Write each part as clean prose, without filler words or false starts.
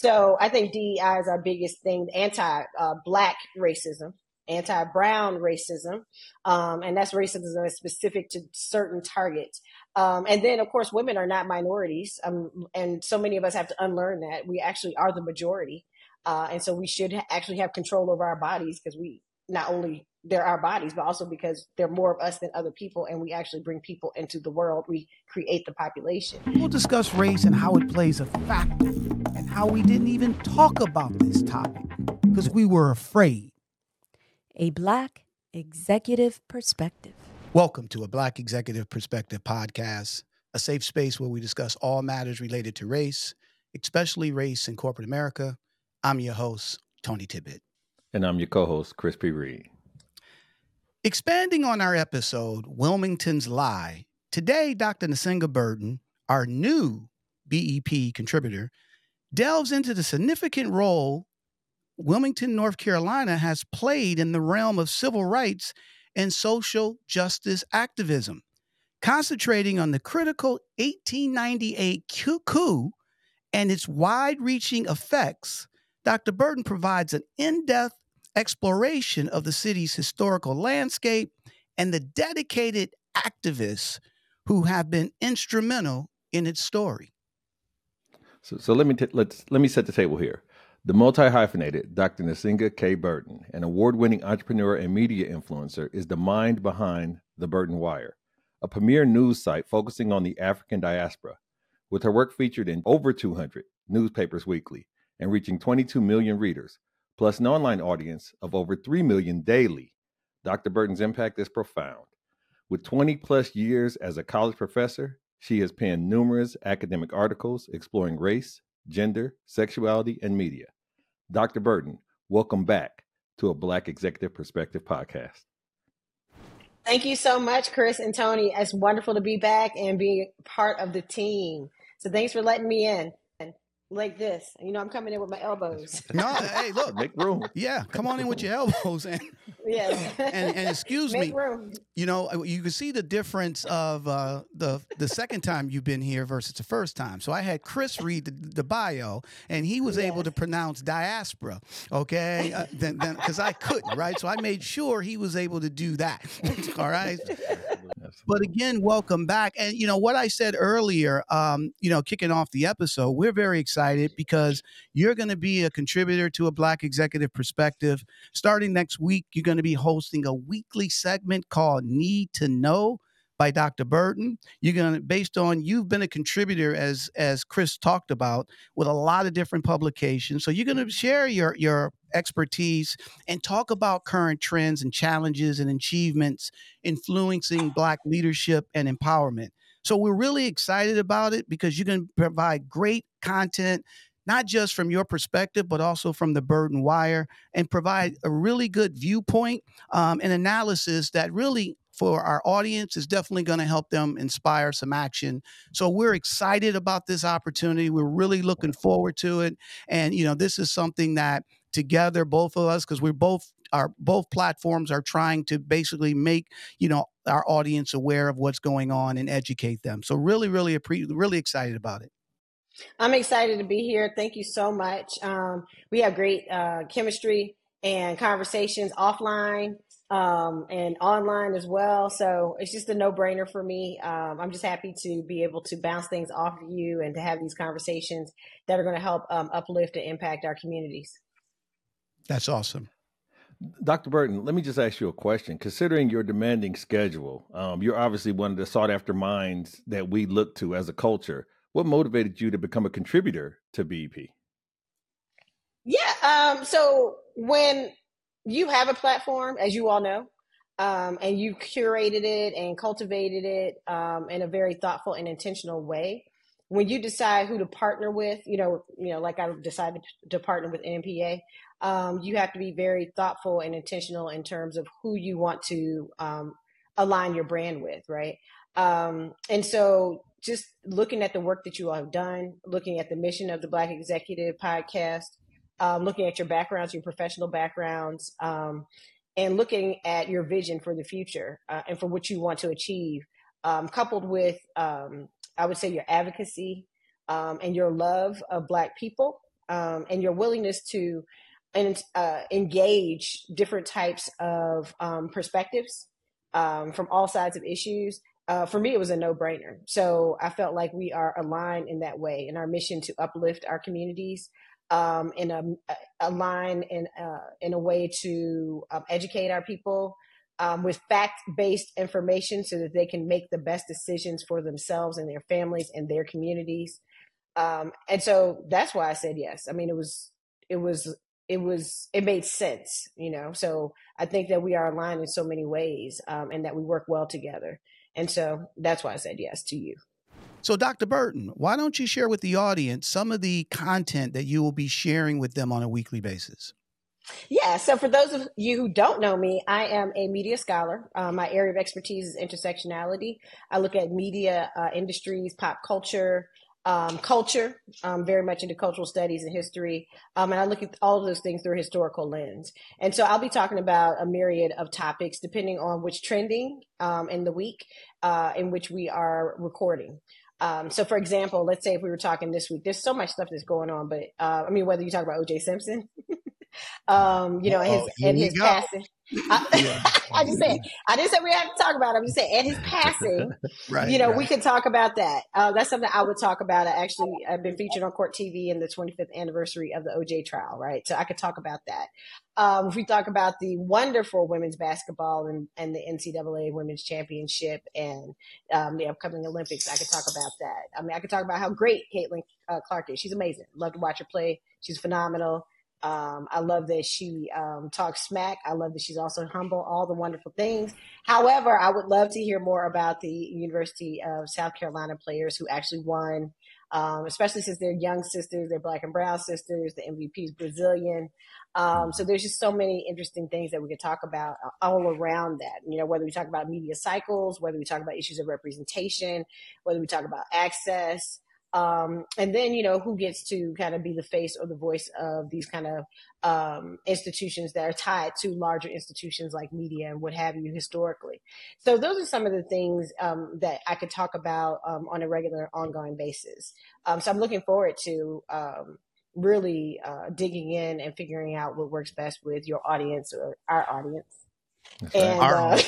So I think DEI is our biggest thing, anti-Black racism, anti-Brown racism, and that's racism that's specific to certain targets. And then, of course, women are not minorities, and so many of us have to unlearn that. We actually are the majority, and so we should actually have control over our bodies because we not only they're our bodies, but also because they're more of us than other people, and we actually bring people into the world. We create the population. We'll discuss race and how it plays a factor, and how we didn't even talk about this topic because we were afraid. A Black Executive Perspective. Welcome to a Black Executive Perspective podcast, a safe space where we discuss all matters related to race, especially race in corporate America. I'm your host, Tony Tibbett. And I'm your co-host, Chris P. Reed. Expanding on our episode, Wilmington's Lie, today Dr. Nsinga Burton, our new BEP contributor, delves into the significant role Wilmington, North Carolina has played in the realm of civil rights and social justice activism, concentrating on the critical 1898 coup and its wide-reaching effects. Dr. Burton provides an in-depth exploration of the city's historical landscape and the dedicated activists who have been instrumental in its story. So let me set the table here. The multi-hyphenated Dr. Nsinga K. Burton, an award-winning entrepreneur and media influencer, is the mind behind The Burton Wire, a premier news site focusing on the African diaspora, with her work featured in over 200 newspapers weekly and reaching 22 million readers, plus an online audience of over 3 million daily. Dr. Burton's impact is profound. With 20 plus years as a college professor, she has penned numerous academic articles exploring race, gender, sexuality, and media. Dr. Burton, welcome back to a Black Executive Perspective podcast. Thank you so much, Chris and Tony. It's wonderful to be back and be part of the team. So thanks for letting me in. Like this. You know, I'm coming in with my elbows. No, hey, look. Make room. Yeah, come on in with your elbows. Yes. And excuse Make me, room. you know, you can see the difference of the second time you've been here versus the first time. So I had Chris read the bio, and he was able to pronounce diaspora, okay? Then because I couldn't, right? So I made sure he was able to do that, all right? But again, welcome back. And, you know, what I said earlier, kicking off the episode, we're very excited because you're going to be a contributor to a Black Executive Perspective. Starting next week, you're going to be hosting a weekly segment called Need to Know by Dr. Burton. You're going to, based on, you've been a contributor, as Chris talked about, with a lot of different publications. So you're going to share your expertise and talk about current trends and challenges and achievements influencing Black leadership and empowerment. So we're really excited about it because you're going to provide great content, not just from your perspective, but also from the Burton Wire, and provide a really good viewpoint and analysis that really, for our audience, is definitely going to help them inspire some action. So we're excited about this opportunity. We're really looking forward to it. And, you know, this is something that together, both of us, because both platforms are trying to basically make, you know, our audience aware of what's going on and educate them. So really, really excited about it. I'm excited to be here. Thank you so much. We have great chemistry and conversations offline and online as well. So it's just a no-brainer for me. I'm just happy to be able to bounce things off of you and to have these conversations that are going to help uplift and impact our communities. That's awesome. Dr. Burton, let me just ask you a question. Considering your demanding schedule, you're obviously one of the sought-after minds that we look to as a culture. What motivated you to become a contributor to BEP? Yeah. So when you have a platform, as you all know, and you curated it and cultivated it in a very thoughtful and intentional way, when you decide who to partner with, you know, like I decided to partner with NPA, you have to be very thoughtful and intentional in terms of who you want to align your brand with, right? And so just looking at the work that you all have done, looking at the mission of the Black Executive Podcast, looking at your backgrounds, your professional backgrounds, and looking at your vision for the future and for what you want to achieve, coupled with, I would say, your advocacy and your love of Black people and your willingness to engage different types of perspectives from all sides of issues, for me, it was a no-brainer. So I felt like we are aligned in that way in our mission to uplift our communities, align in a way to educate our people with fact-based information so that they can make the best decisions for themselves and their families and their communities. And so that's why I said yes. I mean, it made sense, so I think that we are aligned in so many ways, and that we work well together. And so that's why I said yes to you. So Dr. Burton, why don't you share with the audience some of the content that you will be sharing with them on a weekly basis? Yeah. So for those of you who don't know me, I am a media scholar. My area of expertise is intersectionality. I look at media industries, pop culture, very much into cultural studies and history. And I look at all of those things through a historical lens. And so I'll be talking about a myriad of topics depending on which trending in the week in which we are recording. So for example, let's say if we were talking this week, there's so much stuff that's going on, but whether you talk about O.J. Simpson, his passing. I just said, I didn't say we have to talk about it. I'm just saying, and his passing, right. We can talk about that. That's something I would talk about. I've been featured on Court TV in the 25th anniversary of the OJ trial, right? So I could talk about that. If we talk about the wonderful women's basketball and the NCAA Women's Championship and the upcoming Olympics, I could talk about that. I mean, I could talk about how great Caitlin Clark is. She's amazing. Love to watch her play. She's phenomenal. I love that she talks smack. I love that she's also humble, all the wonderful things. However, I would love to hear more about the University of South Carolina players who actually won, especially since they're young sisters, they're Black and brown sisters, the MVP is Brazilian. So there's just so many interesting things that we could talk about all around that, whether we talk about media cycles, whether we talk about issues of representation, whether we talk about access. And then, who gets to kind of be the face or the voice of these kind of institutions that are tied to larger institutions like media and what have you historically. So those are some of the things that I could talk about on a regular ongoing basis. So I'm looking forward to really digging in and figuring out what works best with your audience or our audience. And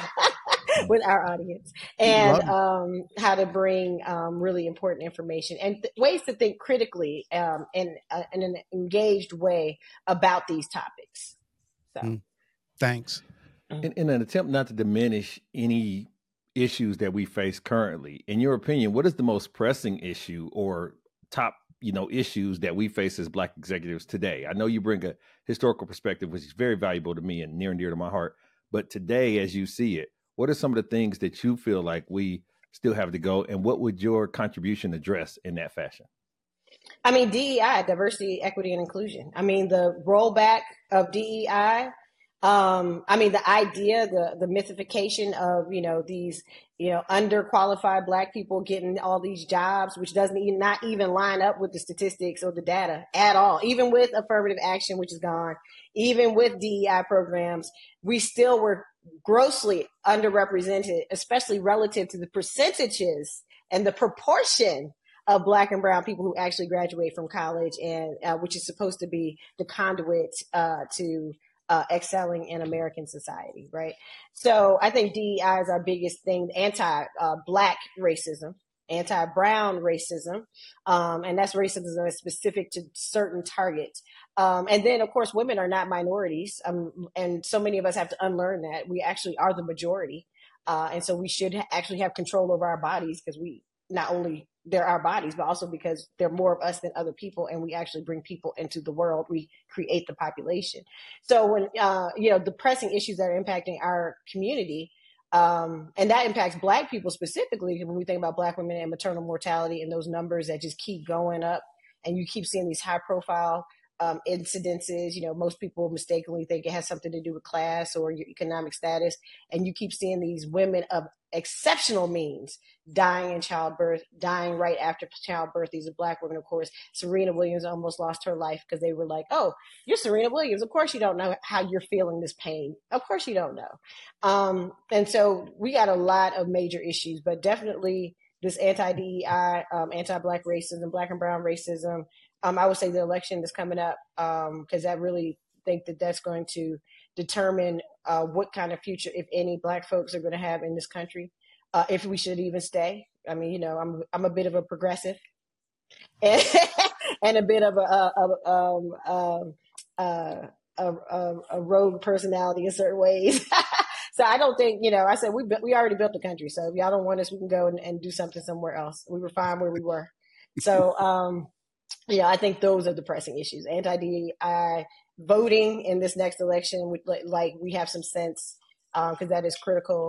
with our audience, and how to bring really important information and ways to think critically in an engaged way about these topics. So, thanks. In an attempt not to diminish any issues that we face currently, in your opinion, what is the most pressing issue or top issues that we face as Black executives today? I know you bring a historical perspective, which is very valuable to me and near and dear to my heart. But today, as you see it, what are some of the things that you feel like we still have to go, and what would your contribution address in that fashion? I mean, DEI, diversity, equity, and inclusion. I mean, the rollback of DEI. The idea, the mythification of, these, underqualified Black people getting all these jobs, which not even line up with the statistics or the data at all. Even with affirmative action, which is gone, even with DEI programs, we still were grossly underrepresented, especially relative to the percentages and the proportion of Black and brown people who actually graduate from college, and which is supposed to be the conduit to excelling in American society, right? So I think DEI is our biggest thing, anti-Black racism, anti-brown racism, and that's racism that's specific to certain targets. And then, of course, women are not minorities, and so many of us have to unlearn that. We actually are the majority, and so we should actually have control over our bodies, because we not only they're our bodies, but also because they're more of us than other people, and we actually bring people into the world. We create the population. So when the pressing issues that are impacting our community, and that impacts Black people specifically, when we think about Black women and maternal mortality and those numbers that just keep going up, and you keep seeing these high profile incidences. Most people mistakenly think it has something to do with class or your economic status, and you keep seeing these women of exceptional means dying in childbirth, dying right after childbirth. These are Black women, of course. Serena Williams almost lost her life because they were like, "Oh, you're Serena Williams. Of course you don't know how you're feeling this pain. Of course you don't know." And so we got a lot of major issues, but definitely this anti-DEI, anti-Black racism, Black and brown racism, I would say the election is coming up, because I really think that that's going to determine what kind of future, if any, Black folks are going to have in this country, if we should even stay. I mean, you know, I'm a bit of a progressive, and, and a bit of a rogue personality in certain ways. So I don't think, you know, I said we already built the country. So if y'all don't want us, we can go and do something somewhere else. We were fine where we were. So yeah, I think those are the pressing issues. Anti-DEI voting in this next election, like we have some sense, because that is critical.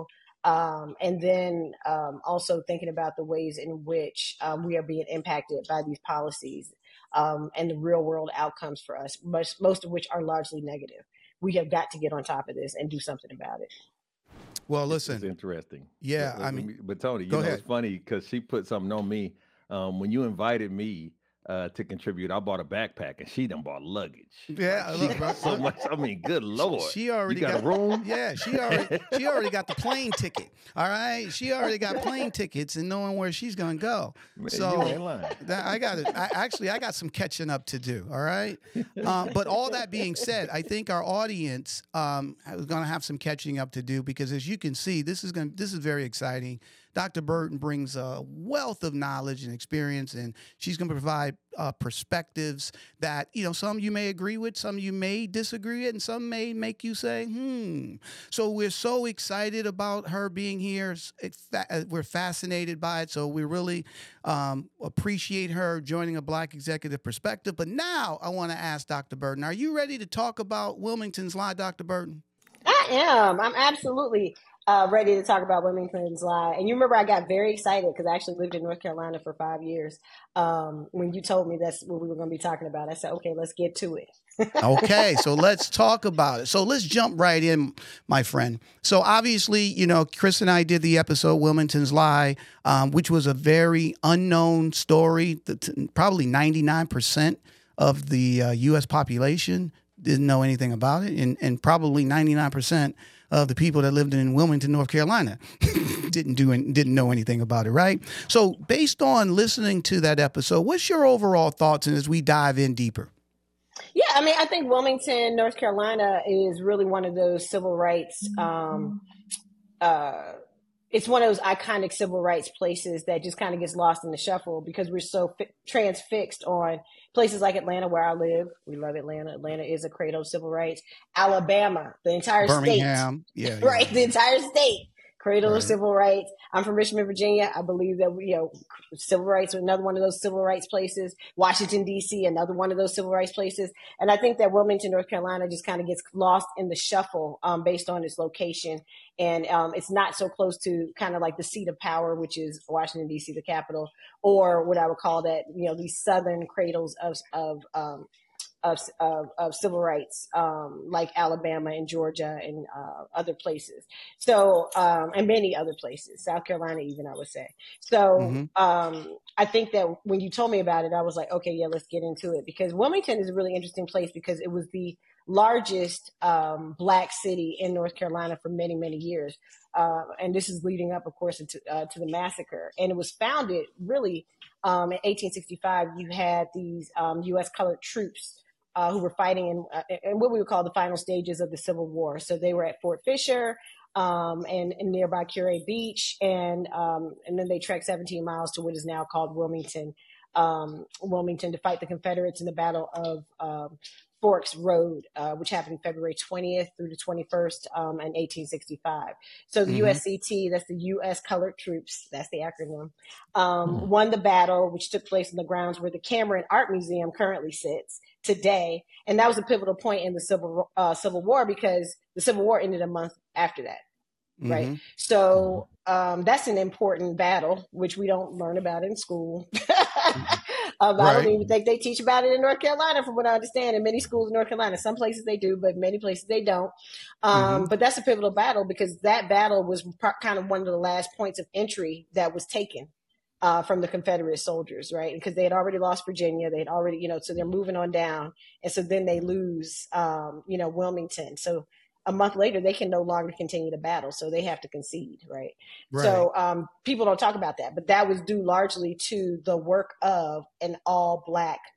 And then also thinking about the ways in which we are being impacted by these policies, and the real world outcomes for us, most of which are largely negative. We have got to get on top of this and do something about it. Well, listen, It's interesting. yeah, I mean, But Tony, you go know, ahead. it's funny because she put something on me. When you invited me to contribute, I bought a backpack and she done bought luggage. Yeah, Like, she look, got so much. I mean, good Lord. She already You got a room? Yeah, she already got the plane ticket. All right, she already got plane tickets and knowing where she's gonna go. Man, So you ain't lying. I got it. I got some catching up to do. All right, but all that being said, I think our audience is gonna have some catching up to do, because as you can see, this is very exciting. Dr. Burton brings a wealth of knowledge and experience, and she's going to provide perspectives that, you know, some you may agree with, some you may disagree with, and some may make you say, So we're so excited about her being here. We're fascinated by it. So we really appreciate her joining a Black Executive Perspective. But now I want to ask Dr. Burton, are you ready to talk about Wilmington's Lie, Dr. Burton? I am. I'm absolutely ready to talk about Wilmington's Lie. And you remember I got very excited because I actually lived in North Carolina for 5 years. When you told me that's what we were going to be talking about, I said, okay, let's get to it. Okay, so let's talk about it. So let's jump right in, my friend. So obviously, you know, Chris and I did the episode Wilmington's Lie, which was a very unknown story. Probably 99% of the U.S. population didn't know anything about it, and probably 99% of the people that lived in Wilmington, North Carolina, didn't know anything about it, right? So based on listening to that episode, what's your overall thoughts, and as we dive in deeper? Yeah, I mean, I think Wilmington, North Carolina is really one of those civil rights. It's one of those iconic civil rights places that just kind of gets lost in the shuffle because we're so transfixed on places like Atlanta, where I live. We love Atlanta. Atlanta is a cradle of civil rights. Alabama, the entire Birmingham, state. Right, the entire state. Cradle Right. of civil rights. I'm from Richmond, Virginia. I believe that civil rights are another one of those civil rights places. Washington, D.C., another one of those civil rights places. And I think that Wilmington, North Carolina just kind of gets lost in the shuffle based on its location. And it's not so close to kind of like the seat of power, which is Washington, D.C., the capital, or what I would call that, these southern cradles of civil rights, like Alabama and Georgia and other places. So, and many other places, South Carolina, even, I would say. So, I think that when you told me about it, I was like, okay, yeah, let's get into it, because Wilmington is a really interesting place because it was the largest Black city in North Carolina for many, many years. And this is leading up, of course, to the massacre. And it was founded really in 1865. You had these U.S. colored troops who were fighting in what we would call the final stages of the Civil War. So they were at Fort Fisher and nearby Curay Beach, and then they trekked 17 miles to what is now called Wilmington, to fight the Confederates in the Battle of Forks Road, which happened February 20th through the 21st in 1865. So the USCT, that's the U.S. Colored Troops, that's the acronym, won the battle, which took place in the grounds where the Cameron Art Museum currently sits today. And that was a pivotal point in the Civil War, because the Civil War ended a month after that. Right. So that's an important battle, which we don't learn about in school. I don't even think they teach about it in North Carolina, from what I understand, in many schools in North Carolina. Some places they do, but many places they don't. But that's a pivotal battle, because that battle was kind of one of the last points of entry that was taken from the Confederate soldiers, right? Because they had already lost Virginia. They had already, so they're moving on down. And so then they lose, Wilmington. So a month later, they can no longer continue the battle. So they have to concede, right? So people don't talk about that, but that was due largely to the work of an all Black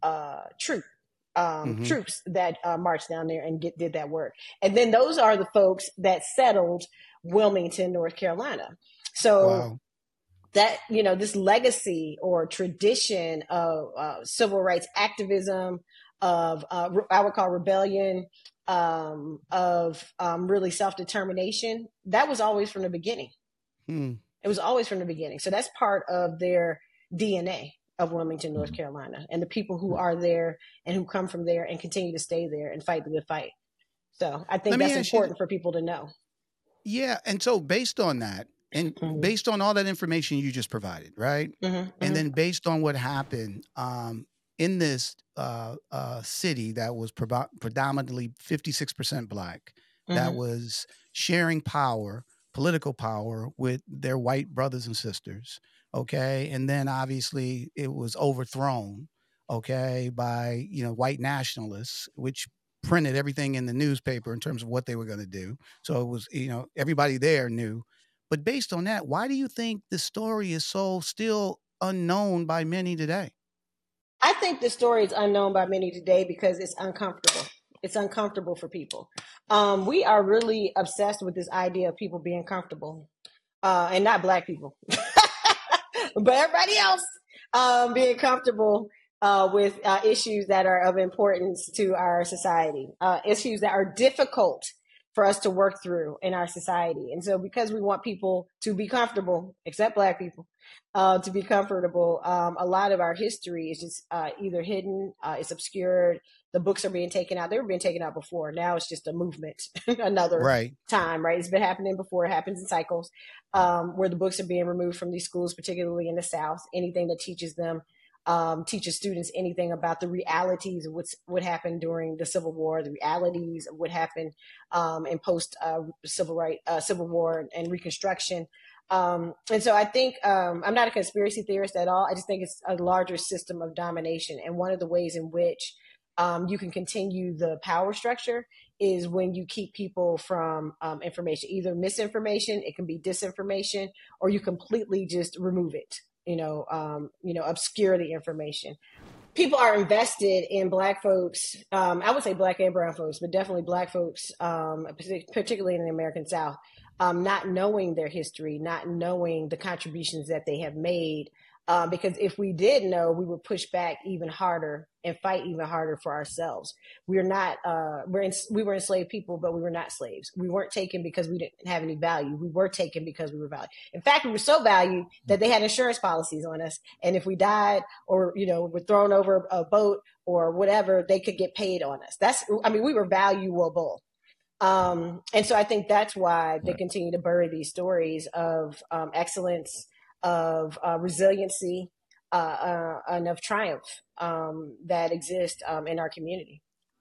troops that marched down there and did that work. And then those are the folks that settled Wilmington, North Carolina. So Wow. that, this legacy or tradition of civil rights activism, of I would call rebellion, of really self-determination, that was always from the beginning. It was always from the beginning. So that's part of their DNA of Wilmington, North Carolina, and the people who are there and who come from there and continue to stay there and fight the good fight. So I think that's important for people to know. Yeah. And so based on that, and based on all that information you just provided, right? And then based on what happened in this city that was predominantly 56% Black, that was sharing power, political power, with their white brothers and sisters, okay? And then obviously it was overthrown, okay, by, white nationalists, which printed everything in the newspaper in terms of what they were going to do. So it was, everybody there knew. But based on that, why do you think the story is so still unknown by many today? I think the story is unknown by many today because it's uncomfortable. It's uncomfortable for people. We are really obsessed with this idea of people being comfortable, and not Black people, but everybody else being comfortable with issues that are of importance to our society, issues that are difficult for us to work through in our society. And so because we want people to be comfortable, except Black people, to be comfortable, a lot of our history is just either hidden, it's obscured, the books are being taken out. They were being taken out before. Now it's just a movement, another time, right? It's been happening before. It happens in cycles where the books are being removed from these schools, particularly in the South. Anything that teaches them, teaches students anything about the realities of what happened during the Civil War, the realities of what happened in post Civil War and Reconstruction. And so I think I'm not a conspiracy theorist at all. I just think it's a larger system of domination. And one of the ways in which you can continue the power structure is when you keep people from information, either misinformation, it can be disinformation, or you completely just remove it. Obscure the information. People are invested in Black folks. I would say Black and brown folks, but definitely Black folks, particularly in the American South, not knowing their history, not knowing the contributions that they have made. Because if we did know, we would push back even harder and fight even harder for ourselves. We were enslaved people, but we were not slaves. We weren't taken because we didn't have any value. We were taken because we were valued. In fact, we were so valued that they had insurance policies on us. And if we died or, were thrown over a boat or whatever, they could get paid on us. We were valuable. And so I think that's why they continue to bury these stories of excellence, of resiliency, and of triumph that exist in our community.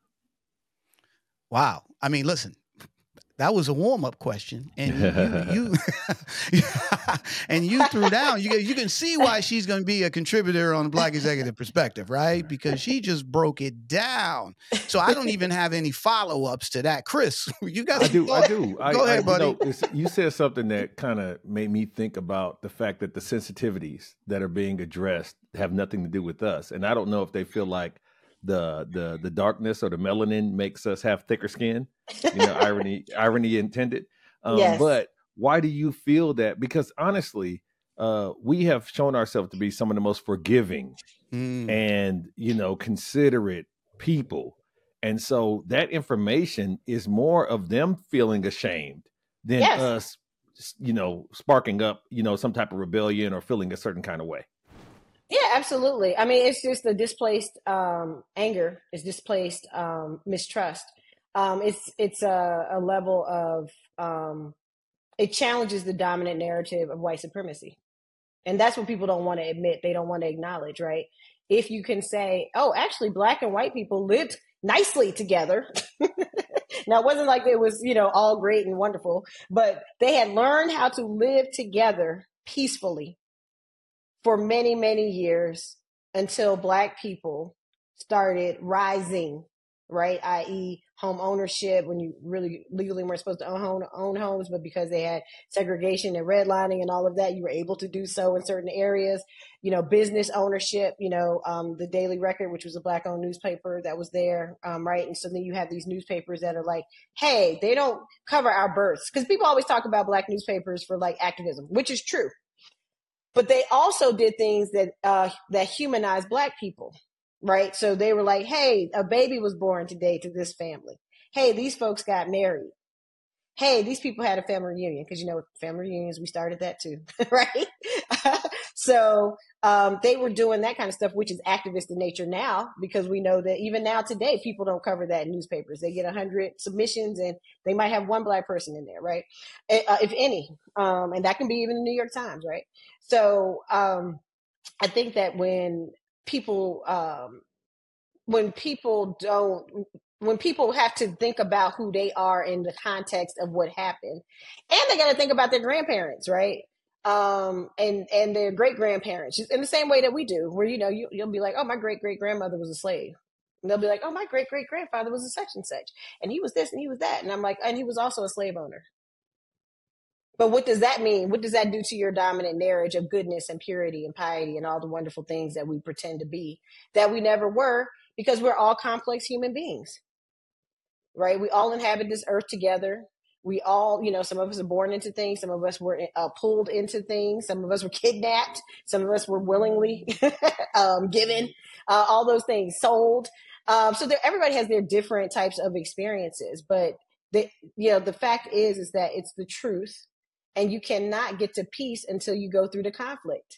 Wow. I mean, listen, that was a warm-up question, and you and you threw down. You can see why she's going to be a contributor on the Black Executive Perspective, right? Because she just broke it down. So I don't even have any follow-ups to that. Chris, you got. I do. Go ahead, buddy. You said something that kind of made me think about the fact that the sensitivities that are being addressed have nothing to do with us, and I don't know if they feel like the darkness or the melanin makes us have thicker skin. Irony intended. Yes. But why do you feel that? Because honestly, we have shown ourselves to be some of the most forgiving and, considerate people. And so that information is more of them feeling ashamed than us, sparking up, some type of rebellion or feeling a certain kind of way. Yeah, absolutely. I mean, it's just a displaced anger. It's displaced mistrust. It's a level of it challenges the dominant narrative of white supremacy, and that's what people don't want to admit. They don't want to acknowledge, right? If you can say, "Oh, actually, Black and white people lived nicely together." Now, it wasn't like it was, all great and wonderful, but they had learned how to live together peacefully for many, many years until Black people started rising right? I.e., home ownership, when you really legally weren't supposed to own homes, but because they had segregation and redlining and all of that, you were able to do so in certain areas. Business ownership, the Daily Record, which was a Black-owned newspaper that was there, right? And so then you have these newspapers that are like, hey, they don't cover our births. Because people always talk about Black newspapers for like activism, which is true. But they also did things that humanized Black people, right? So they were like, hey, a baby was born today to this family. Hey, these folks got married. Hey, these people had a family reunion, because family reunions, we started that too, right? So they were doing that kind of stuff, which is activist in nature now, because we know that even now today, people don't cover that in newspapers. They get 100 submissions and they might have one Black person in there, right? If any, and that can be even the New York Times, right? So I think that when people have to think about who they are in the context of what happened, and they got to think about their grandparents, right? And their great grandparents, in the same way that we do, where you'll be like, oh, my great great grandmother was a slave, and they'll be like, oh, my great great grandfather was a such and such, and he was this and he was that, and I'm like, and he was also a slave owner. But what does that mean? What does that do to your dominant narrative of goodness and purity and piety and all the wonderful things that we pretend to be, that we never were, because we're all complex human beings, right? We all inhabit this earth together. We all, some of us are born into things. Some of us were pulled into things. Some of us were kidnapped. Some of us were willingly given, all those things, sold. So everybody has their different types of experiences. But the fact is that it's the truth. And you cannot get to peace until you go through the conflict.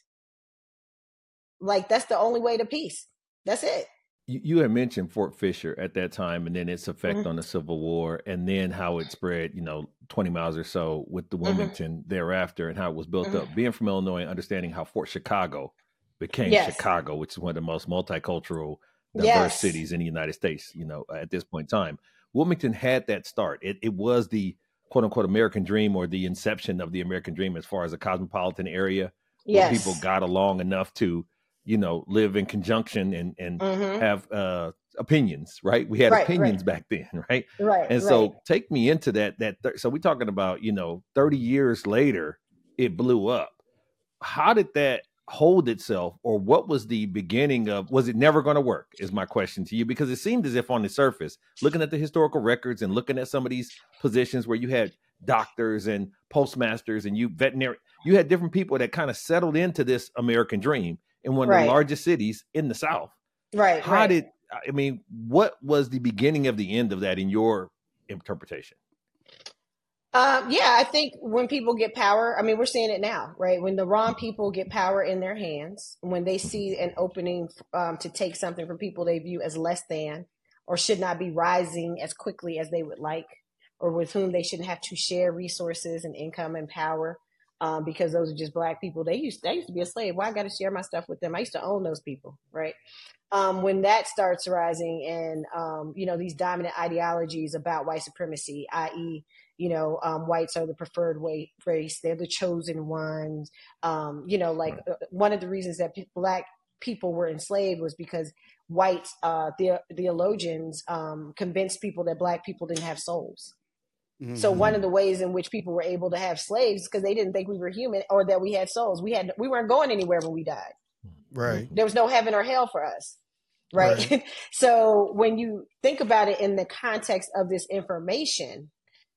Like, that's the only way to peace. That's it. You had mentioned Fort Fisher at that time, and then its effect on the Civil War, and then how it spread, 20 miles or so with the Wilmington thereafter, and how it was built up. Being from Illinois, understanding how Fort Chicago became Chicago, which is one of the most multicultural, diverse cities in the United States, at this point in time. Wilmington had that start. It was the quote unquote American dream, or the inception of the American dream, as far as a cosmopolitan area where people got along enough to, live in conjunction and have opinions, right? We had opinions back then, right? Right. And so take me into that. So we're talking about, 30 years later, it blew up. How did that hold itself, or what was the beginning of, was it never going to work, is my question to you? Because it seemed as if on the surface, looking at the historical records and looking at some of these positions where you had doctors and postmasters and you had different people that kind of settled into this American dream in one of the largest cities in the South. Right. What was the beginning of the end of that in your interpretation? I think when people get power, we're seeing it now, right? When the wrong people get power in their hands, when they see an opening to take something from people they view as less than, or should not be rising as quickly as they would like, or with whom they shouldn't have to share resources and income and power, because those are just Black people. I used to be a slave. Why I got to share my stuff with them? I used to own those people, right? When that starts rising, and these dominant ideologies about white supremacy, i.e., whites are the preferred race, they're the chosen ones. One of the reasons that Black people were enslaved was because white theologians convinced people that Black people didn't have souls. Mm-hmm. So one of the ways in which people were able to have slaves is because they didn't think we were human, or that we had souls. We weren't going anywhere when we died. Right. There was no heaven or hell for us. Right. So when you think about it in the context of this information,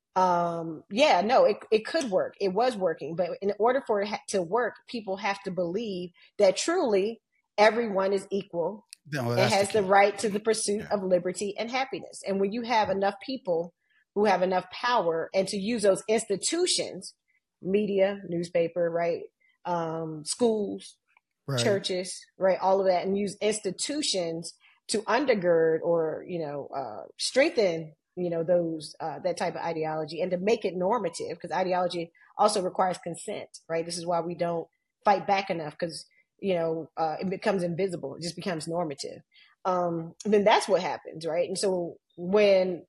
it could work. It was working. But in order for it to work, people have to believe that truly everyone is equal and has the right to the pursuit of liberty and happiness. And when you have enough people who have enough power, and to use those institutions, media, newspaper, right, schools, churches, right, all of that, and use institutions to undergird or strengthen those that type of ideology, and to make it normative, because ideology also requires consent, right? This is why we don't fight back enough, because it becomes invisible. It just becomes normative. Then that's what happens, right? And so when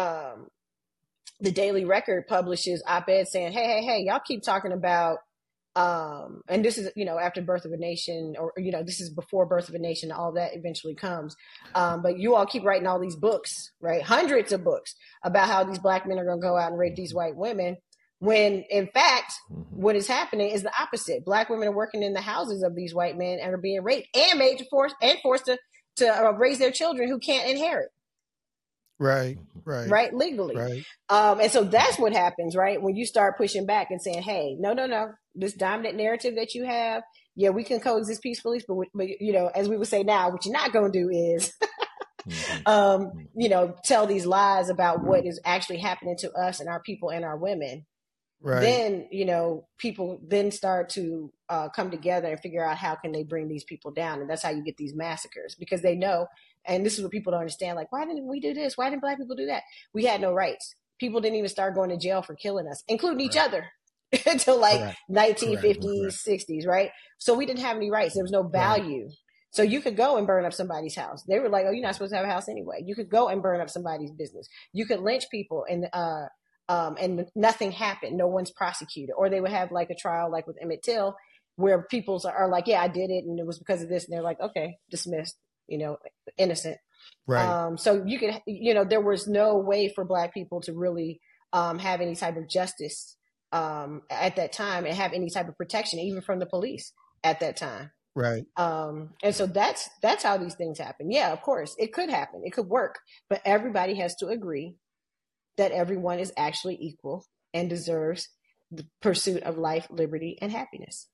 the Daily Record publishes op-ed saying, hey, y'all keep talking about And this is, after Birth of a Nation, or, this is before Birth of a Nation, all that eventually comes. But you all keep writing all these books, right? Hundreds of books about how these black men are going to go out and rape these white women. When in fact, what is happening is the opposite. Black women are working in the houses of these white men and are being raped and made to forced to raise their children who can't inherit. Right. Legally. Right. And so that's what happens, right? When you start pushing back and saying, hey, no, this dominant narrative that you have, yeah, we can coexist peacefully, but as we would say now, what you're not going to do is, tell these lies about what is actually happening to us and our people and our women. Right. Then, people then start to come together and figure out how can they bring these people down. And that's how you get these massacres, because they know, and this is what people don't understand, like, why didn't we do this? Why didn't black people do that? We had no rights. People didn't even start going to jail for killing us, including each other, until like 1950s, 60s, right? So we didn't have any rights. There was no value. Right. So you could go and burn up somebody's house. They were like, oh, you're not supposed to have a house anyway. You could go and burn up somebody's business. You could lynch people and nothing happened. No one's prosecuted. Or they would have like a trial like with Emmett Till, where people are like, yeah, I did it, and it was because of this. And they're like, okay, dismissed, innocent. Right. So you could, there was no way for black people to really have any type of justice at that time and have any type of protection, even from the police at that time. Right. And so that's how these things happen. Yeah, of course, it could happen. It could work. But everybody has to agree that everyone is actually equal and deserves the pursuit of life, liberty, and happiness.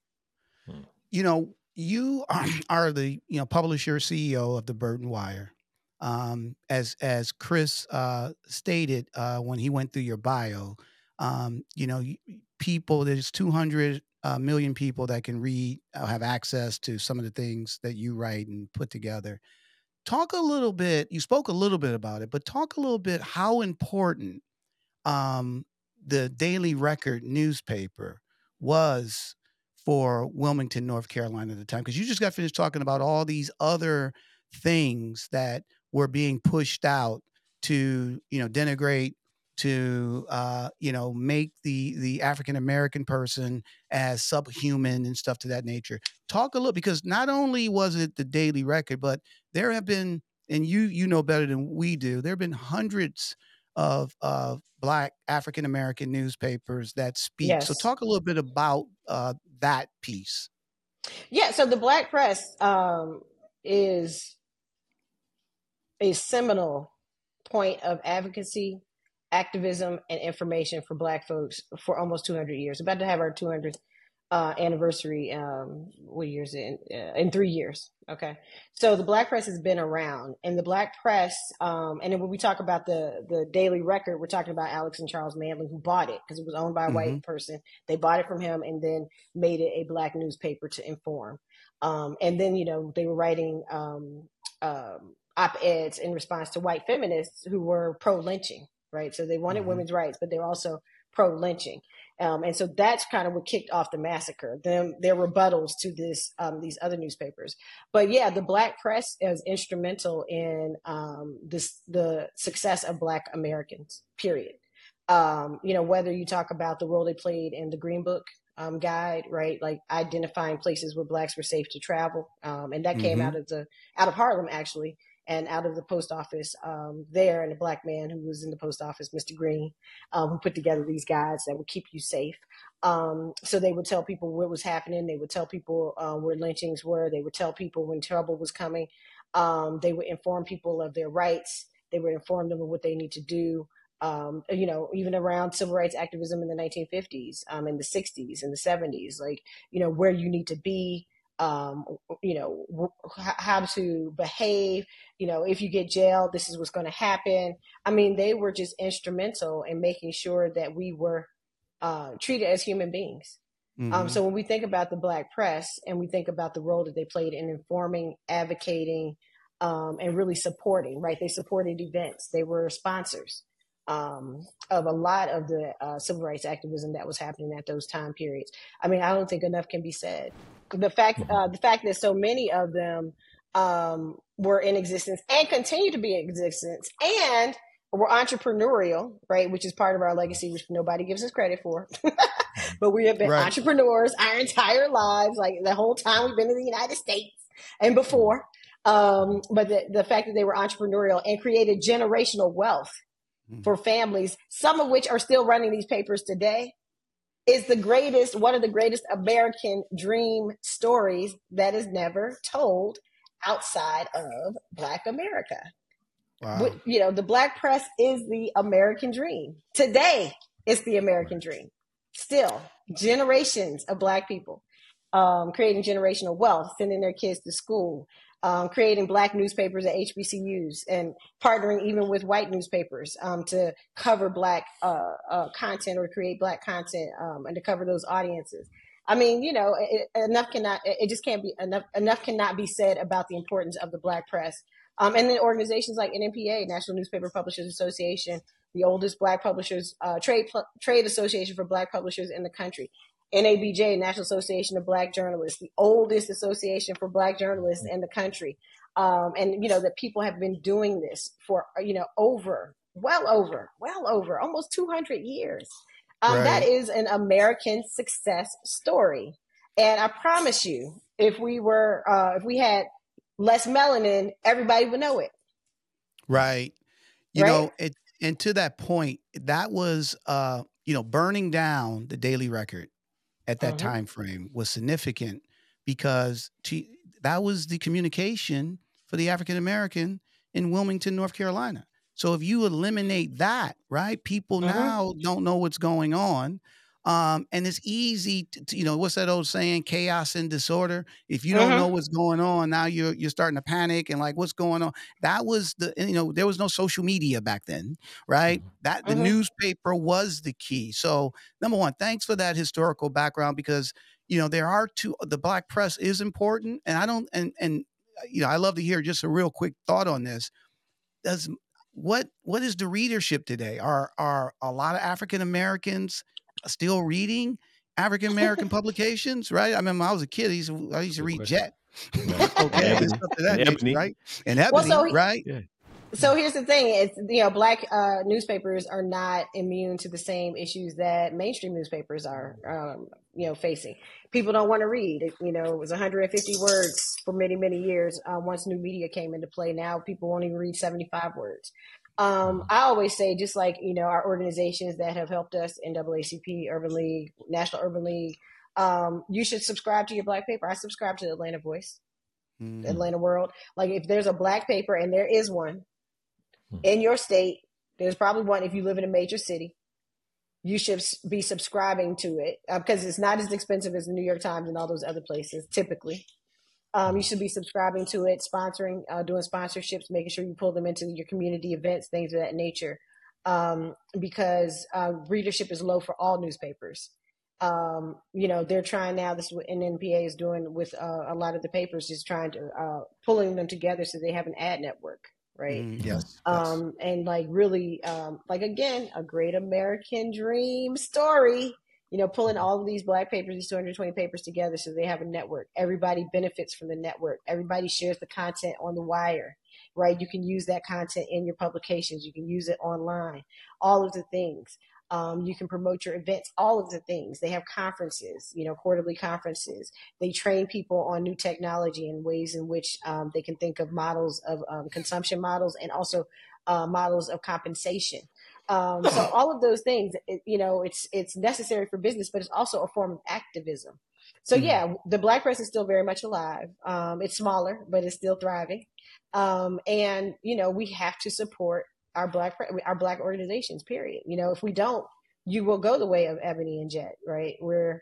You are the publisher, CEO of the Burton Wire. As Chris stated when he went through your bio, people, there's 200 million people that can read, have access to some of the things that you write and put together. Talk a little bit, you spoke a little bit about it, but talk a little bit how important the Daily Record newspaper was for Wilmington, North Carolina at the time. Because you just got finished talking about all these other things that were being pushed out to, denigrate, to, make the African-American person as subhuman and stuff to that nature. Talk a little, because not only was it the Daily Record, but there have been, and you know better than we do, there have been hundreds of Black African-American newspapers that speak. Yes. So talk a little bit about that piece. Yeah. So the Black press is a seminal point of advocacy, activism, and information for Black folks for almost 200 years. About to have our 200th anniversary. What year is it? In 3 years. Okay. So the Black press has been around, and the Black press, and then when we talk about the Daily Record, we're talking about Alex and Charles Manley, who bought it because it was owned by a white person. They bought it from him and then made it a Black newspaper to inform. And then, they were writing op-eds in response to white feminists who were pro-lynching, right? So they wanted women's rights, but they were also pro-lynching. And so that's kind of what kicked off the massacre, their rebuttals to these other newspapers. But yeah, the Black press is instrumental in the success of Black Americans, period. Whether you talk about the role they played in the Green Book guide, right? Like identifying places where Blacks were safe to travel. And that came out of Harlem, actually. And out of the post office there, and a Black man who was in the post office, Mr. Green, who put together these guides that would keep you safe. So they would tell people what was happening. They would tell people where lynchings were. They would tell people when trouble was coming. They would inform people of their rights. They would inform them of what they need to do. Even around civil rights activism in the 1950s, in the 60s, in the 70s, like, where you need to be, how to behave, if you get jailed, this is what's going to happen. I mean, they were just instrumental in making sure that we were treated as human beings. So when we think about the Black press and we think about the role that they played in informing, advocating, and really supporting, right? They supported events. They were sponsors of a lot of the civil rights activism that was happening at those time periods. I mean, I don't think enough can be said. The fact that so many of them were in existence and continue to be in existence and were entrepreneurial, right, which is part of our legacy, which nobody gives us credit for. but we have been Right. entrepreneurs our entire lives, like the whole time we've been in the United States and before. But the fact that they were entrepreneurial and created generational wealth for families, some of which are still running these papers today, is one of the greatest American dream stories that is never told outside of Black America. Wow. The Black press is the American dream. Today, it's the American dream. Still, generations of Black people creating generational wealth, sending their kids to school, creating Black newspapers at HBCUs, and partnering even with white newspapers to cover Black content or create Black content and to cover those audiences. I mean, enough cannot be said about the importance of the Black press. And then organizations like NNPA, National Newspaper Publishers Association, the oldest Black publishers, trade association for Black publishers in the country. NABJ, National Association of Black Journalists, the oldest association for Black journalists in the country. And that people have been doing this for, well over almost 200 years. Right. That is an American success story. And I promise you, if we had less melanin, everybody would know it. Right. And to that point, that was, burning down the Daily Record at that time frame was significant because that was the communication for the African American in Wilmington, North Carolina. So if you eliminate that, right, people now don't know what's going on. And it's easy to, what's that old saying, chaos and disorder. If you don't know what's going on, now you're starting to panic and like, what's going on? That was there was no social media back then, right? That the newspaper was the key. So number one, thanks for that historical background because, the Black press is important. And I love to hear just a real quick thought on this. What is the readership today? Are a lot of African Americans still reading African American publications, right? I remember I was a kid. I used to read Jet. Okay, and stuff of that nature, right? And Ebony, right? Yeah. So here's the thing: it's Black newspapers are not immune to the same issues that mainstream newspapers are, facing. People don't want to read. It was 150 words for many, many years. Once new media came into play, now people won't even read 75 words. I always say, just like, our organizations that have helped us, NAACP, Urban League, National Urban League, you should subscribe to your Black paper. I subscribe to the Atlanta Voice, the Atlanta World. Like if there's a Black paper, and there is one in your state, there's probably one if you live in a major city, you should be subscribing to it because it's not as expensive as the New York Times and all those other places, typically. You should be subscribing to it, sponsoring, doing sponsorships, making sure you pull them into your community events, things of that nature, because readership is low for all newspapers. They're trying now, this is what NNPA is doing with a lot of the papers, is trying to pulling them together so they have an ad network, right? Yes. And like really, again, a great American dream story. Pulling all of these Black papers, these 220 papers together so they have a network. Everybody benefits from the network. Everybody shares the content on the wire, right? You can use that content in your publications. You can use it online, all of the things. You can promote your events, all of the things. They have conferences, quarterly conferences. They train people on new technology and ways in which they can think of models of consumption models and also models of compensation. So all of those things, it's necessary for business, but it's also a form of activism. So yeah, the Black press is still very much alive. It's smaller, but it's still thriving. And we have to support our Black organizations, period. If we don't, you will go the way of Ebony and Jet, right? Where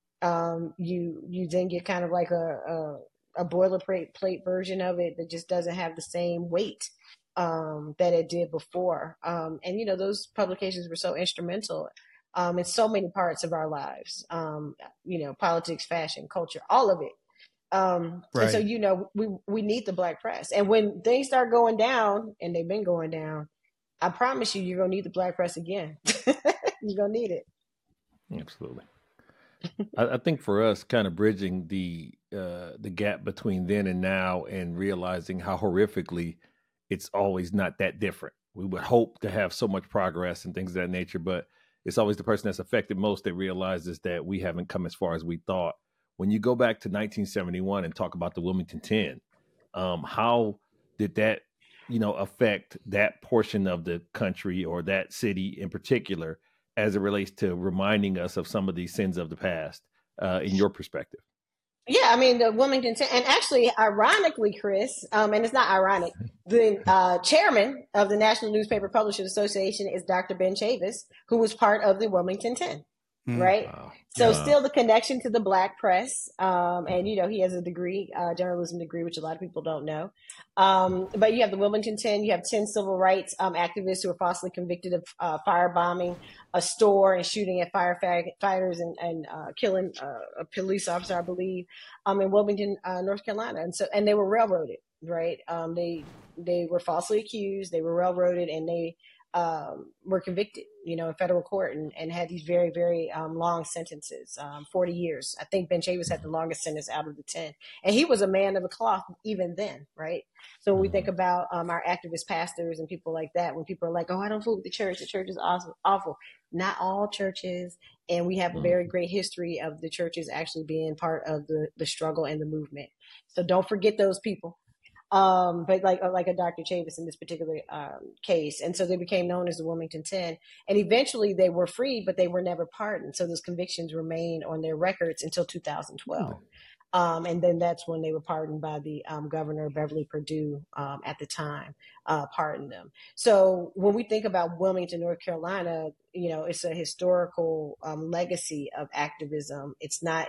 you then get kind of like a boilerplate version of it that just doesn't have the same weight that it did before. And those publications were so instrumental in so many parts of our lives, politics, fashion, culture, all of it. Right. And so, we need the Black press. And when things start going down, and they've been going down, I promise you're going to need the Black press again. You're going to need it. Absolutely. I think for us, kind of bridging the gap between then and now and realizing how horrifically it's always not that different. We would hope to have so much progress and things of that nature, but it's always the person that's affected most that realizes that we haven't come as far as we thought. When you go back to 1971 and talk about the Wilmington 10, how did that, affect that portion of the country or that city in particular as it relates to reminding us of some of these sins of the past, in your perspective? Yeah, I mean, the Wilmington 10, and actually, ironically, Chris, and it's not ironic, the chairman of the National Newspaper Publishers Association is Dr. Ben Chavis, who was part of the Wilmington 10, right? Wow. So still the connection to the Black press, and he has a degree, journalism degree, which a lot of people don't know. But you have the Wilmington 10, you have 10 civil rights activists who were falsely convicted of firebombing a store and shooting at firefighters and killing a police officer, I believe, in Wilmington, North Carolina, and they were railroaded, right? They were falsely accused, they were railroaded, and they were convicted, in federal court and had these very, very long sentences, 40 years. I think Ben Chavis had the longest sentence out of the 10. And he was a man of the cloth even then, right? So when we think about our activist pastors and people like that, when people are like, oh, I don't fool with the church is awful. Not all churches. And we have a very great history of the churches actually being part of the struggle and the movement. So don't forget those people. But like a Dr. Chavis in this particular case. And so they became known as the Wilmington 10. And eventually they were freed, but they were never pardoned. So those convictions remained on their records until 2012. And then that's when they were pardoned by the governor, Beverly Perdue, at the time, pardoned them. So when we think about Wilmington, North Carolina, it's a historical legacy of activism. It's not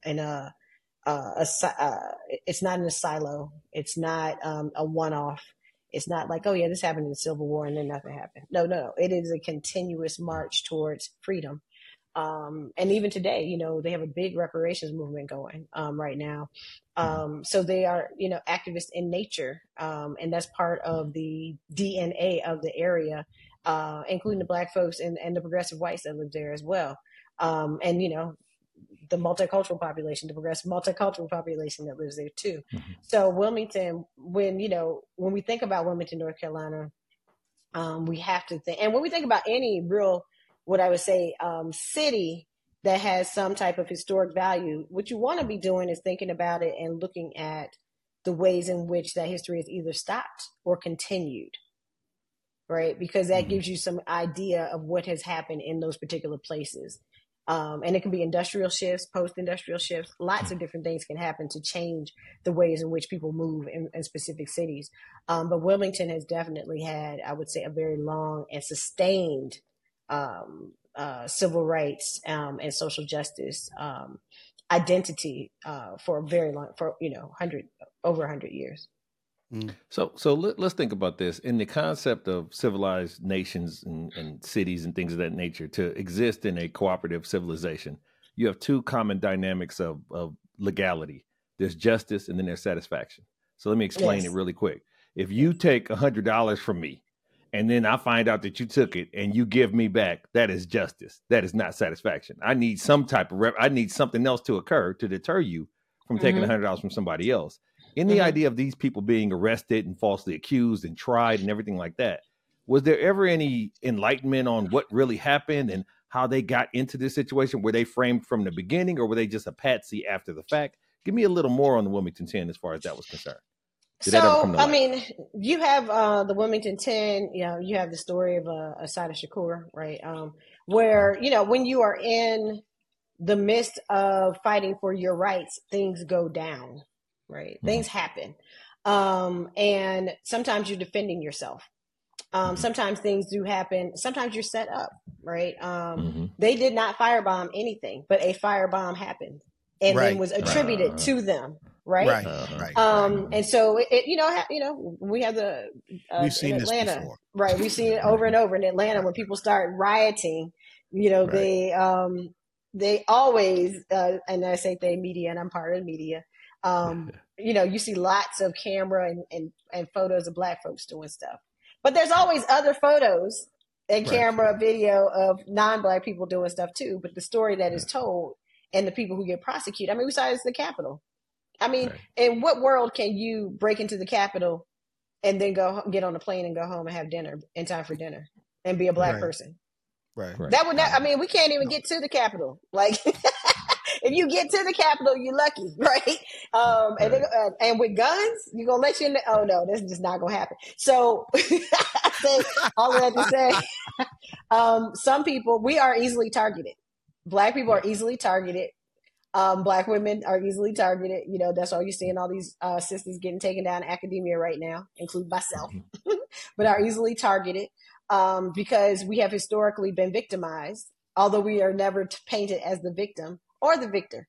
it's not in a silo. It's not a one-off. It's not like, oh yeah, this happened in the Civil War and then nothing happened. No. It is a continuous march towards freedom. And even today, they have a big reparations movement going right now. So they are, activists in nature, and that's part of the DNA of the area, including the Black folks and the progressive whites that live there as well. And the multicultural population, the progressive multicultural population that lives there too. So Wilmington, when we think about Wilmington, North Carolina, we have to think, and when we think about any real, what I would say, city that has some type of historic value, what you want to be doing is thinking about it and looking at the ways in which that history is either stopped or continued, right? Because that gives you some idea of what has happened in those particular places. And it can be industrial shifts, post-industrial shifts. Lots of different things can happen to change the ways in which people move in specific cities. But Wilmington has definitely had, I would say, a very long and sustained civil rights and social justice identity for a very long, over 100 years. So let's think about this in the concept of civilized nations and cities and things of that nature. To exist in a cooperative civilization, you have two common dynamics of legality. There's justice and then there's satisfaction. So let me explain it really quick. If you take $100 from me and then I find out that you took it and you give me back, that is justice. That is not satisfaction. I need some type of I need something else to occur to deter you from taking $100 from somebody else. In the idea of these people being arrested and falsely accused and tried and everything like that, was there ever any enlightenment on what really happened and how they got into this situation? Were they framed from the beginning or were they just a patsy after the fact? Give me a little more on the Wilmington 10 as far as that was concerned. You have the Wilmington 10, you have the story of Assata Shakur, right? Where, when you are in the midst of fighting for your rights, things go down. Right. Things happen. And sometimes you're defending yourself. Sometimes things do happen. Sometimes you're set up. Right. They did not firebomb anything, but a firebomb happened and then was attributed to them. Right. And so we have we've seen in Atlanta, this before. Right. We've seen it over and over in Atlanta when people start rioting, they always, and I say they media, and I'm part of the media. You see lots of camera and photos of Black folks doing stuff, but there's always other photos and camera video of non-Black people doing stuff too. But the story that is told and the people who get prosecuted, we saw it's the Capitol. In what world can you break into the Capitol and then go get on a plane and go home and have dinner in time for dinner and be a Black person? Right. Right. That would not, I mean, we can't even get to the Capitol. Like, if you get to the Capitol, you're lucky, right? And Right. and with guns, you're gonna let you know. Oh no, this is just not gonna happen. So, I say all of that to say, some people, we are easily targeted. Black people are Yeah. easily targeted. Black women are easily targeted. You know, that's why you're seeing all these sisters getting taken down in academia right now, including myself, Mhm. but are easily targeted because we have historically been victimized, although we are never painted as the victim or the victor,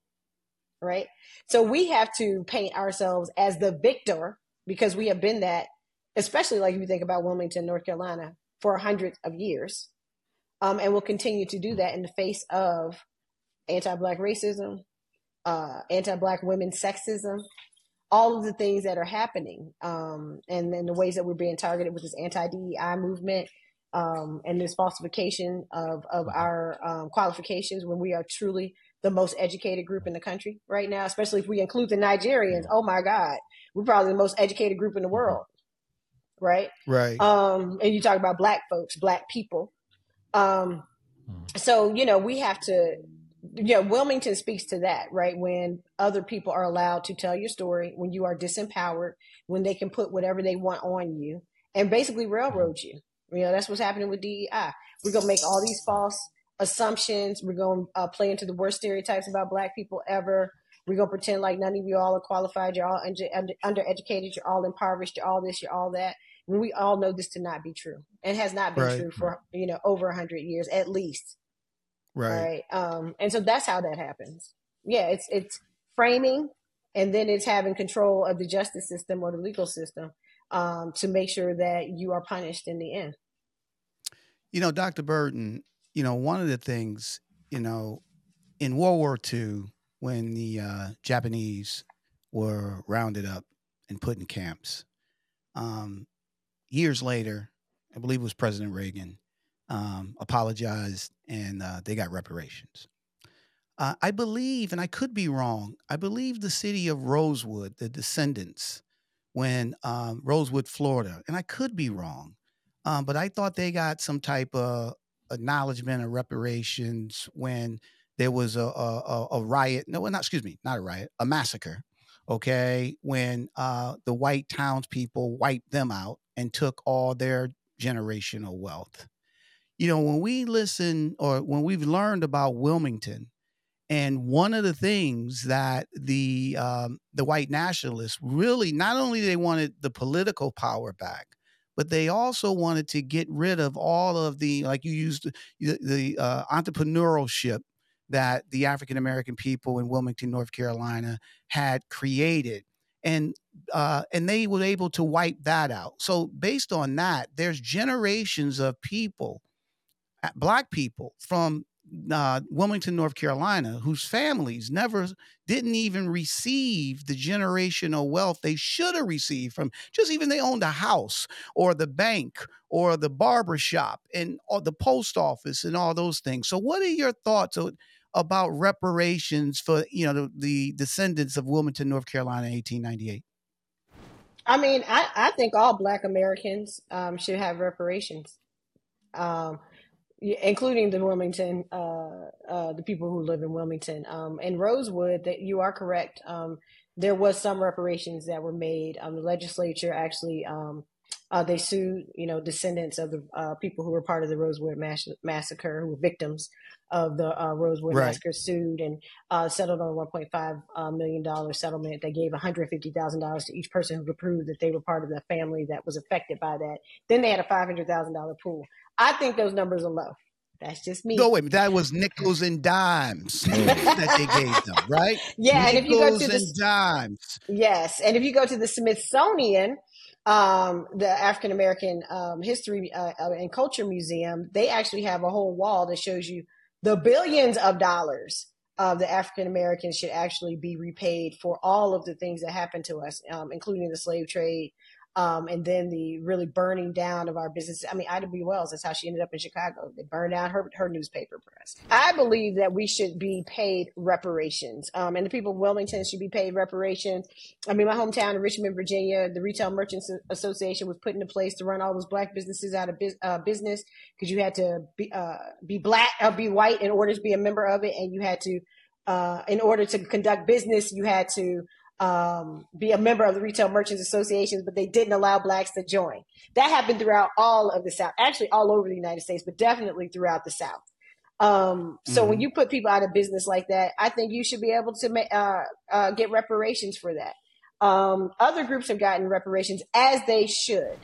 right? So we have to paint ourselves as the victor because we have been that, especially like if you think about Wilmington, North Carolina, for hundreds of years. And we'll continue to do that in the face of anti-Black racism, anti-Black women sexism, all of the things that are happening, and then the ways that we're being targeted with this anti-DEI movement, and this falsification of our qualifications when we are truly the most educated group in the country right now, especially if we include the Nigerians. Oh my God, we're probably the most educated group in the Mhm. world, right? Right. And you talk about Black folks, Black people. Mhm. So, you know, we have to, Wilmington speaks to that, right? When other people are allowed to tell your story, when you are disempowered, when they can put whatever they want on you and basically railroad you. You know, that's what's happening with DEI. We're going to make all these false assumptions. We're going to play into the worst stereotypes about Black people ever. We're going to pretend like none of you all are qualified. You're all undereducated. You're all impoverished. You're all this. You're all that. When we all know this to not be true. It has not been Right. true for, over 100 years at least. All Right. right. And so that's how that happens. Yeah, it's framing, and then it's having control of the justice system or the legal system to make sure that you are punished in the end. You know, Dr. Burton, one of the things, in World War II, when the Japanese were rounded up and put in camps, years later, I believe it was President Reagan, apologized and they got reparations. I believe, and I could be wrong, I believe the city of Rosewood, the descendants, when Rosewood, Florida, and I could be wrong, but I thought they got some type of acknowledgement of reparations when there was a riot. No, not excuse me, not a riot, a massacre. Okay, when the white townspeople wiped them out and took all their generational wealth. When we listen or when we've learned about Wilmington, and one of the things that the white nationalists really, not only they wanted the political power back, but they also wanted to get rid of all of the, like you used, the entrepreneurship that the African American people in Wilmington, North Carolina had created. And they were able to wipe that out. So based on that, there's generations of people, Black people from Wilmington, North Carolina, whose families never didn't even receive the generational wealth they should have received from just even they owned a house or the bank or the barber shop and or the post office and all those things. So, what are your thoughts about reparations for the descendants of Wilmington, North Carolina, in 1898? I mean, I think all Black Americans should have reparations. Um, including the Wilmington, the people who live in Wilmington. And Rosewood, that you are correct. There was some reparations that were made. The legislature actually, they sued, descendants of the people who were part of the Rosewood massacre, who were victims of the Rosewood Right. massacre, sued and settled on a $1.5 million settlement. They gave $150,000 to each person who could prove that they were part of the family that was affected by that. Then they had a $500,000 pool. I think those numbers are low. That's just me. No, wait, that was nickels and dimes that they gave them, right? Yeah, and if you go Nickels to and dimes. yes, and if you go to the Smithsonian, the African American History and Culture Museum, they actually have a whole wall that shows you the billions of dollars the African Americans should actually be repaid for all of the things that happened to us, including the slave trade, and then the really burning down of our business. I mean, Ida B. Wells, that's how she ended up in Chicago. They burned down her newspaper press. I believe that we should be paid reparations, and the people of Wilmington should be paid reparations. I mean, my hometown in Richmond, Virginia, the Retail Merchants Association was put into place to run all those black businesses out of business, because you had to be black or be white in order to be a member of it, and you had to, in order to conduct business, you had to be a member of the Retail Merchants Associations, but they didn't allow blacks to join. That happened throughout all of the South, actually all over the United States, but definitely throughout the South. So when you put people out of business like that, I think you should be able to get reparations for that. Other groups have gotten reparations, as they should,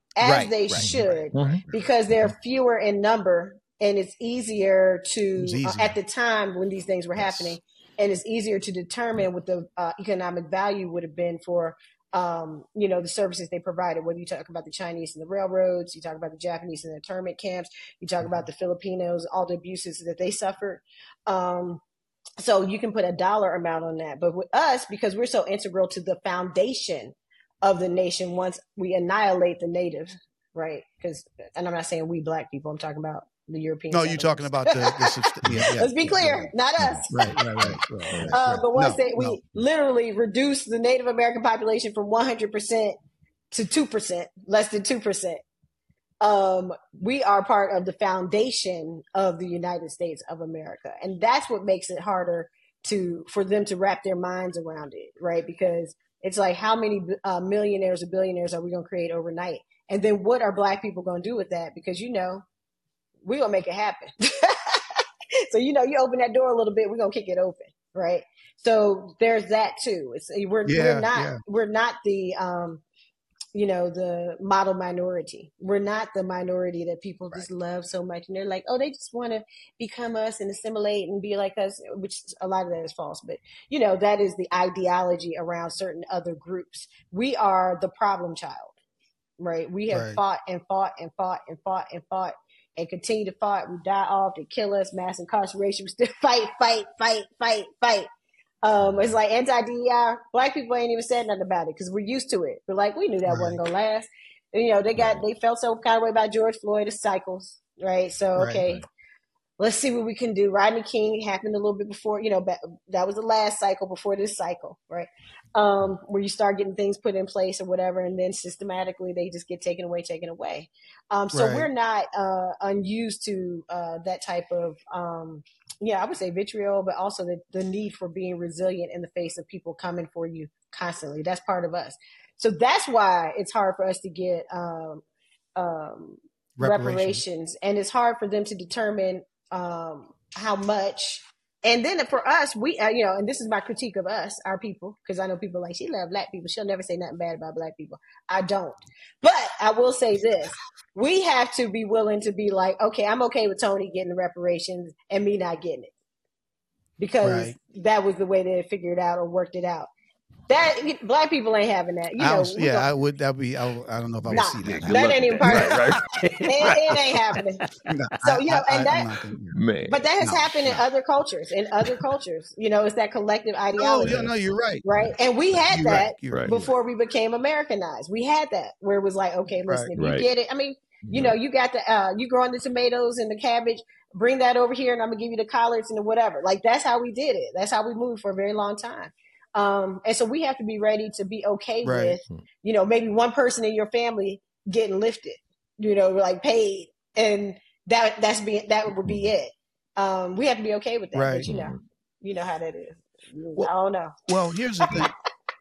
because they're fewer in number, and it's easier to, at the time when these things were happening, and it's easier to determine what the economic value would have been for, the services they provided. Whether you talk about the Chinese and the railroads, you talk about the Japanese and the internment camps, you talk about the Filipinos, all the abuses that they suffered. So you can put a dollar amount on that. But with us, because we're so integral to the foundation of the nation, once we annihilate the native, right? And I'm not saying we black people, I'm talking about the Europeans. No, you're talking about the Let's be clear, not us. Right. But once we literally reduce the Native American population from 100% to 2%, less than 2%, we are part of the foundation of the United States of America. And that's what makes it harder for them to wrap their minds around it, right? Because it's like, how many millionaires or billionaires are we going to create overnight? And then what are black people going to do with that? Because, we're going to make it happen. So, you open that door a little bit, we're going to kick it open. Right. So there's that too. We're not the, the model minority. We're not the minority that people just love so much. And they're like, oh, they just want to become us and assimilate and be like us, which a lot of that is false. But, that is the ideology around certain other groups. We are the problem child. Right. We have fought and fought and fought and fought and fought, and continue to fight. We die off, they kill us, mass incarceration. We still fight. It's like anti-DEI. Black people ain't even said nothing about it because we're used to it. We're like, we knew that wasn't gonna last. And, they felt some kind of way about George Floyd. It's cycles, right? So let's see what we can do. Rodney King happened a little bit before. That was the last cycle before this cycle, right? Where you start getting things put in place or whatever, and then systematically they just get taken away. So we're not unused to that type of, I would say vitriol, but also the need for being resilient in the face of people coming for you constantly. That's part of us. So that's why it's hard for us to get reparations, and it's hard for them to determine how much. And then for us, we, and this is my critique of us, our people, because I know people like, she loves black people. She'll never say nothing bad about black people. I don't. But I will say this. We have to be willing to be like, okay, I'm okay with Tony getting the reparations and me not getting it. Because that was the way they figured it out or worked it out. That black people ain't having that. I would. That'd be. I don't know if I would see that. That ain't even part of it. It ain't happening. So but that has happened in other cultures. It's that collective ideology. Oh, no, you're right. Right, and we had that before we became Americanized. We had that where it was like, okay, listen, if you get it. I mean, you got the you growing the tomatoes and the cabbage. Bring that over here, and I'm gonna give you the collards and the whatever. Like that's how we did it. That's how we moved for a very long time. And so we have to be ready to be okay with, maybe one person in your family getting lifted, like paid, and that would be it. We have to be okay with that, but you know how that is. I don't know. Well, here's the thing.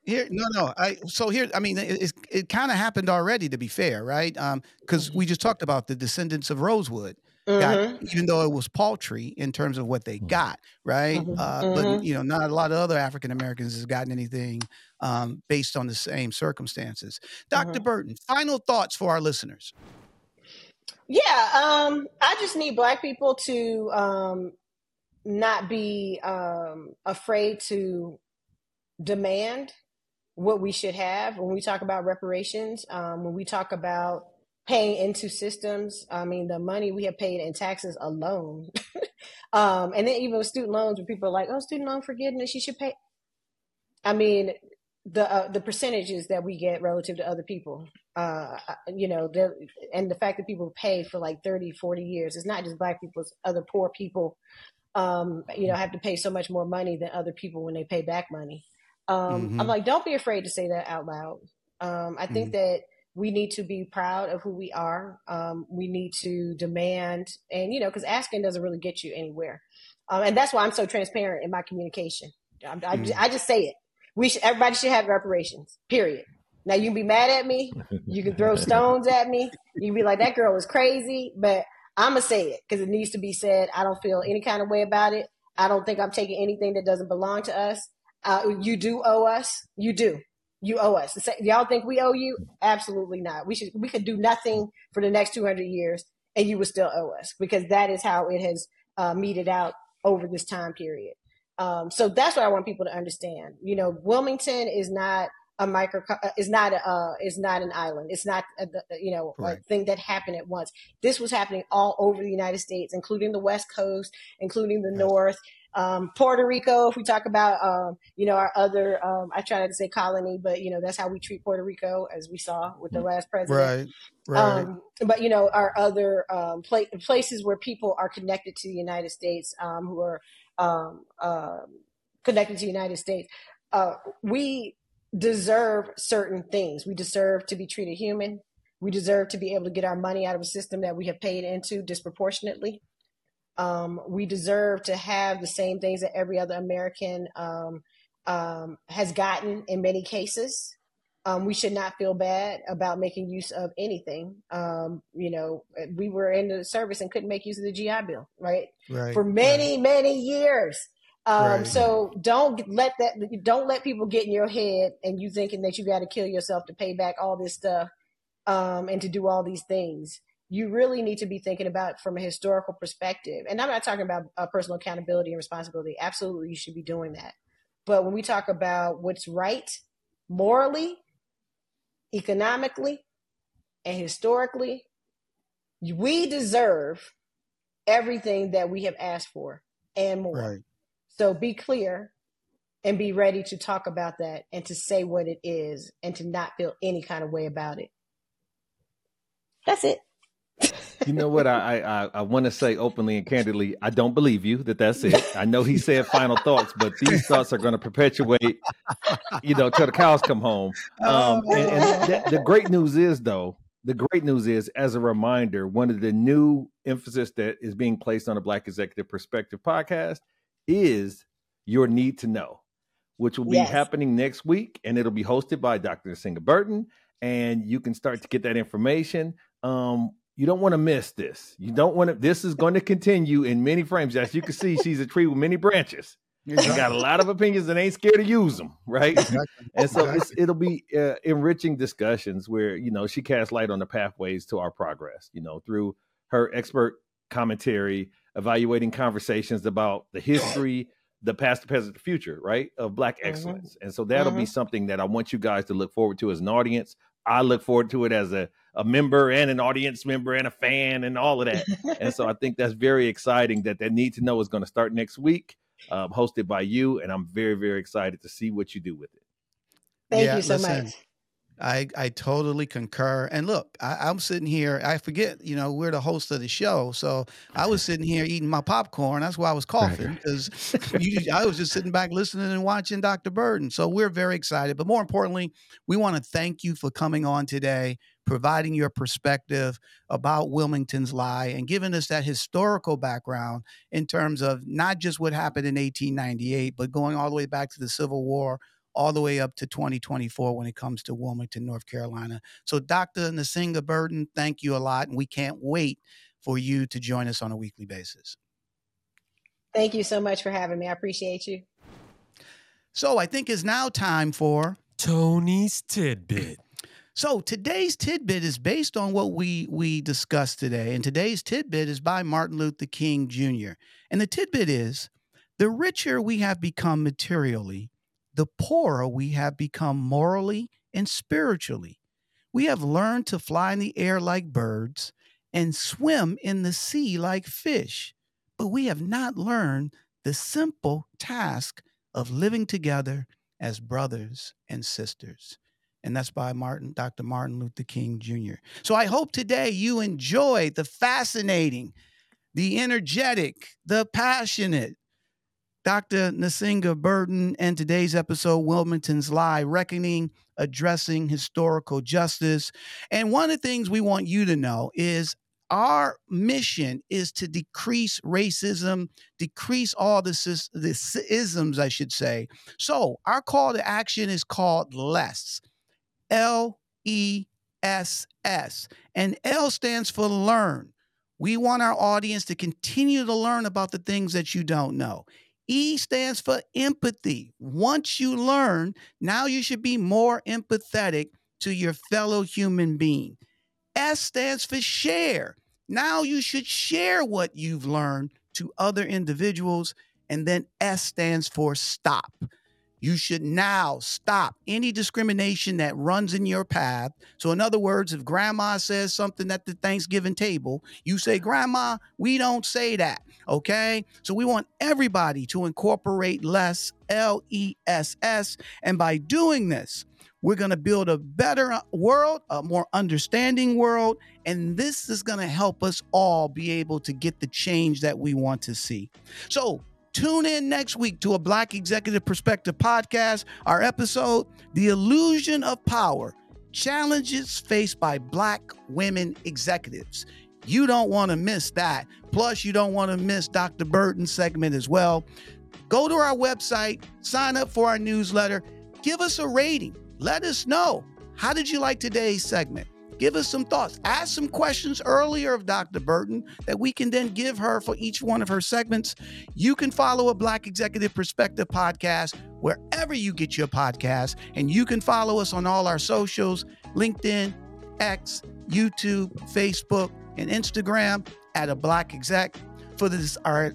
It kind of happened already, to be fair, right? Because we just talked about the descendants of Rosewood. Even though it was paltry in terms of what they got, right? But not a lot of other African Americans has gotten anything based on the same circumstances. Dr. Burton, final thoughts for our listeners. Yeah, I just need Black people to not be afraid to demand what we should have when we talk about reparations, when we talk about paying into systems. I mean, the money we have paid in taxes alone. And then even with student loans, where people are like, oh, student loan forgiveness, you should pay. I mean, the percentages that we get relative to other people. And the fact that people pay for like 30, 40 years. It's not just Black people, it's other poor people, have to pay so much more money than other people when they pay back money. I'm like, don't be afraid to say that out loud. I think that we need to be proud of who we are. We need to demand, and, because asking doesn't really get you anywhere. And that's why I'm so transparent in my communication. I just say it. Everybody should have reparations, period. Now, you can be mad at me. You can throw stones at me. You can be like, that girl was crazy, but I'm going to say it because it needs to be said. I don't feel any kind of way about it. I don't think I'm taking anything that doesn't belong to us. You do owe us. You do. You owe us. Y'all think we owe you? Absolutely not. We could do nothing for the next 200 years and you would still owe us, because that is how it has meted out over this time period. So that's what I want people to understand. Wilmington is not is not an island. It's not a thing that happened at once. This was happening all over the United States, including the West Coast, including the North, Puerto Rico. If we talk about our other, I try not to say colony, but that's how we treat Puerto Rico, as we saw with the last president. Right. But our other places where people are connected to the United States, who are connected to the United States, we deserve certain things. We deserve to be treated human. We deserve to be able to get our money out of a system that we have paid into disproportionately. We deserve to have the same things that every other American has gotten in many cases. We should not feel bad about making use of anything. We were in the service and couldn't make use of the GI Bill, right? For many, many years. So don't let people get in your head and you thinking that you got to kill yourself to pay back all this stuff, and to do all these things. You really need to be thinking about it from a historical perspective. And I'm not talking about personal accountability and responsibility. Absolutely, you should be doing that. But when we talk about what's right, morally, economically, and historically, we deserve everything that we have asked for and more. Right. So be clear and be ready to talk about that and to say what it is and to not feel any kind of way about it. That's it. You know what? I want to say openly and candidly, I don't believe you that's it. I know he said final thoughts, but these thoughts are going to perpetuate, till the cows come home. The great news is, as a reminder, one of the new emphasis that is being placed on the Black Executive Perspective podcast is your need to know, which will be happening next week, and it'll be hosted by Dr. Nsinga Burton, and you can start to get that information. You don't want to miss this. This is going to continue in many frames. As you can see, she's a tree with many branches. She got a lot of opinions and ain't scared to use them, right? And so it'll be enriching discussions where, she casts light on the pathways to our progress, through her expert commentary, evaluating conversations about the history, the past, the present, the future, right, of Black excellence. And so that'll be something that I want you guys to look forward to as an audience. I look forward to it as a member and an audience member and a fan and all of that. And so I think that's very exciting that Need to Know is going to start next week, hosted by you. And I'm very, very excited to see what you do with it. Thank you so much. I totally concur. And look, I'm sitting here, I forget, we're the host of the show. So I was sitting here eating my popcorn. That's why I was coughing, because I was just sitting back listening and watching Dr. Burton. So we're very excited. But more importantly, we want to thank you for coming on today, providing your perspective about Wilmington's lie and giving us that historical background in terms of not just what happened in 1898, but going all the way back to the Civil War, all the way up to 2024 when it comes to Wilmington, North Carolina. So Dr. Nsinga Burton, thank you a lot. And we can't wait for you to join us on a weekly basis. Thank you so much for having me. I appreciate you. So I think it's now time for Tony's Tidbit. So today's tidbit is based on what we discussed today. And today's tidbit is by Martin Luther King Jr. And the tidbit is, the richer we have become materially, the poorer we have become morally and spiritually. We have learned to fly in the air like birds and swim in the sea like fish, but we have not learned the simple task of living together as brothers and sisters. And that's by Dr. Martin Luther King Jr. So I hope today you enjoyed the fascinating, the energetic, the passionate Dr. Nsinga Burton, and today's episode, Wilmington's Lie, Reckoning, Addressing Historical Justice. And one of the things we want you to know is our mission is to decrease racism, decrease all the isms, I should say. So our call to action is called LESS, LESS. And L stands for learn. We want our audience to continue to learn about the things that you don't know. E stands for empathy. Once you learn, now you should be more empathetic to your fellow human being. S stands for share. Now you should share what you've learned to other individuals. And then S stands for stop. You should now stop any discrimination that runs in your path. So in other words, if grandma says something at the Thanksgiving table, you say, Grandma, we don't say that. Okay. So we want everybody to incorporate LESS, LESS. And by doing this, we're going to build a better world, a more understanding world. And this is going to help us all be able to get the change that we want to see. So tune in next week to a Black Executive Perspective podcast. Our episode, The Illusion of Power, Challenges Faced by Black Women Executives. You don't want to miss that. Plus, you don't want to miss Dr. Burton's segment as well. Go to our website, sign up for our newsletter, give us a rating. Let us know. How did you like today's segment? Give us some thoughts. Ask some questions earlier of Dr. Burton that we can then give her for each one of her segments. You can follow a Black Executive Perspective podcast wherever you get your podcasts, and you can follow us on all our socials, LinkedIn, X, YouTube, Facebook, and Instagram at a Black Exec. For this, our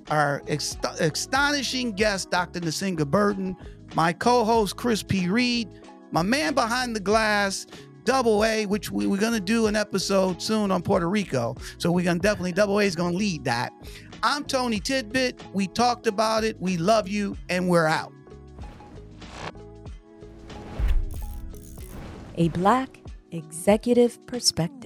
astonishing guest, Dr. Nsinga Burton, my co-host, Chris P. Reed, my man behind the glass, Double A, which we're going to do an episode soon on Puerto Rico. So we're going to definitely, Double A is going to lead that. I'm Tony Tidbit. We talked about it. We love you, and we're out. A Black Executive Perspective.